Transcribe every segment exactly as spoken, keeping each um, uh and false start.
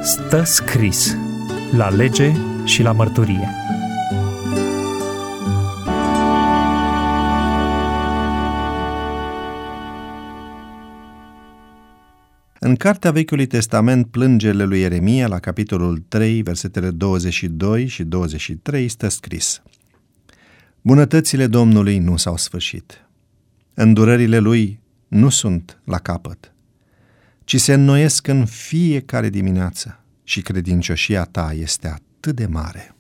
Stă scris la lege și la mărturie. În Cartea Vechiului Testament, Plângerile lui Ieremia, la capitolul trei, versetele douăzeci și doi și douăzeci și trei, stă scris: Bunătățile Domnului nu s-au sfârșit, îndurările Lui nu sunt la capăt, ci se înnoiesc în fiecare dimineață și credincioșia ta este atât de mare.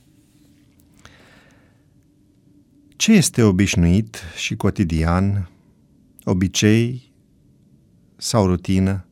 Ce este obișnuit și cotidian, obicei sau rutină,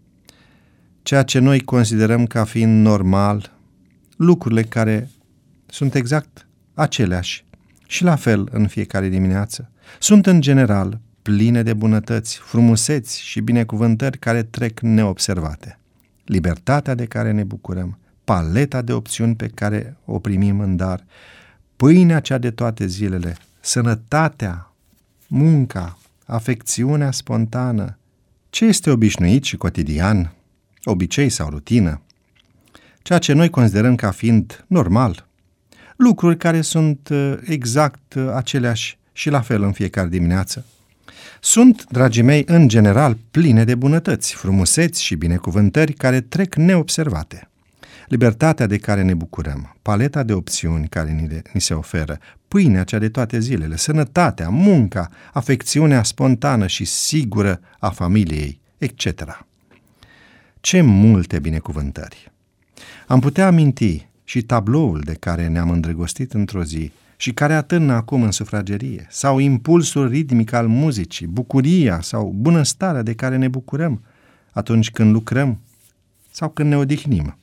ceea ce noi considerăm ca fiind normal, lucrurile care sunt exact aceleași și la fel în fiecare dimineață, sunt în general pline de bunătăți, frumuseți și binecuvântări care trec neobservate. Libertatea de care ne bucurăm, paleta de opțiuni pe care o primim în dar, pâinea cea de toate zilele, sănătatea, munca, afecțiunea spontană. Ce este obișnuit și cotidian, obicei sau rutină? Ceea ce noi considerăm ca fiind normal, lucruri care sunt exact aceleași și la fel în fiecare dimineață. Sunt, dragii mei, în general pline de bunătăți, frumuseți și binecuvântări care trec neobservate. Libertatea de care ne bucurăm, paleta de opțiuni care ni, le, ni se oferă, pâinea cea de toate zilele, sănătatea, munca, afecțiunea spontană și sigură a familiei, et cetera. Ce multe binecuvântări! Am putea aminti și tabloul de care ne-am îndrăgostit într-o zi și care atârnă acum în sufragerie, sau impulsul ritmic al muzicii, bucuria sau bunăstarea de care ne bucurăm atunci când lucrăm sau când ne odihnim.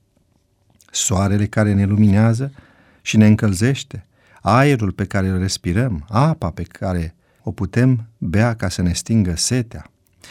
Soarele care ne luminează și ne încălzește, aerul pe care îl respirăm, apa pe care o putem bea ca să ne stingă setea,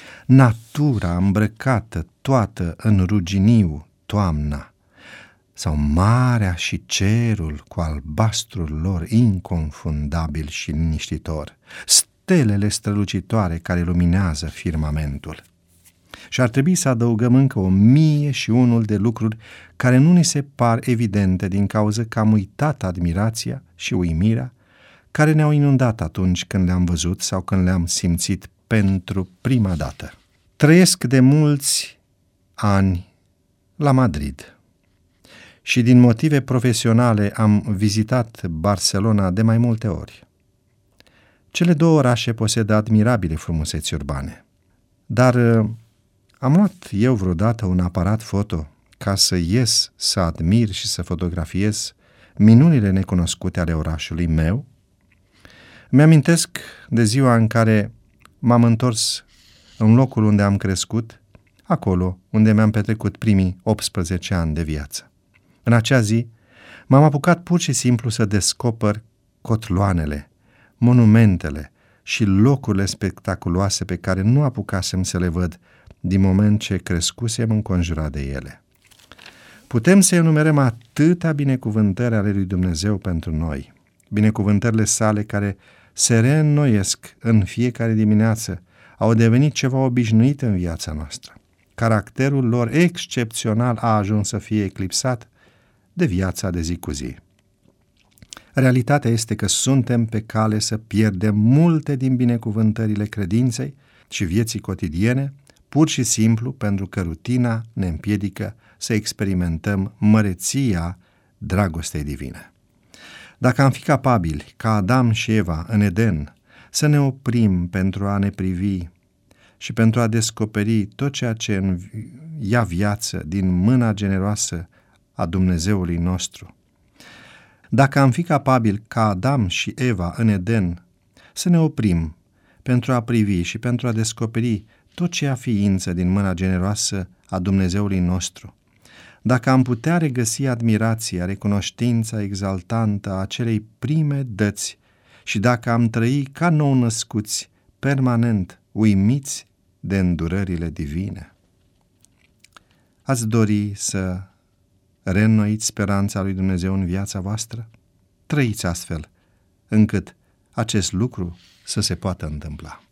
natura îmbrăcată toată în ruginiu, toamna, sau marea și cerul cu albastrul lor inconfundabil și liniștitor, stelele strălucitoare care luminează firmamentul. Și ar trebui să adăugăm încă o mie și unul de lucruri care nu ni se par evidente din cauza că am uitat admirația și uimirea care ne-au inundat atunci când le-am văzut sau când le-am simțit pentru prima dată. Trăiesc de mulți ani la Madrid și din motive profesionale am vizitat Barcelona de mai multe ori. Cele două orașe posedă admirabile frumuseți urbane, dar am luat eu vreodată un aparat foto ca să ies, să admir și să fotografiez minunile necunoscute ale orașului meu? Mi-amintesc de ziua în care m-am întors în locul unde am crescut, acolo unde mi-am petrecut primii optsprezece ani de viață. În acea zi m-am apucat pur și simplu să descoper cotloanele, monumentele și locurile spectaculoase pe care nu apucasem să le văd din moment ce crescusem înconjurat de ele. Putem să enumerăm atâtea binecuvântări ale lui Dumnezeu pentru noi, binecuvântările sale care se reînnoiesc în fiecare dimineață, au devenit ceva obișnuit în viața noastră. Caracterul lor excepțional a ajuns să fie eclipsat de viața de zi cu zi. Realitatea este că suntem pe cale să pierdem multe din binecuvântările credinței și vieții cotidiene, pur și simplu pentru că rutina ne împiedică să experimentăm măreția dragostei divine. Dacă am fi capabili, ca Adam și Eva în Eden, să ne oprim pentru a ne privi și pentru a descoperi tot ceea ce ia viață din mâna generoasă a Dumnezeului nostru, dacă am fi capabili, ca Adam și Eva în Eden, să ne oprim pentru a privi și pentru a descoperi tot ce ia ființă din mâna generoasă a Dumnezeului nostru, dacă am putea regăsi admirația, recunoștința exaltantă a acelei prime dăți și dacă am trăi ca nou-născuți, permanent, uimiți de îndurările divine. Ați dori să reînnoiți speranța lui Dumnezeu în viața voastră? Trăiți astfel, încât acest lucru să se poată întâmpla.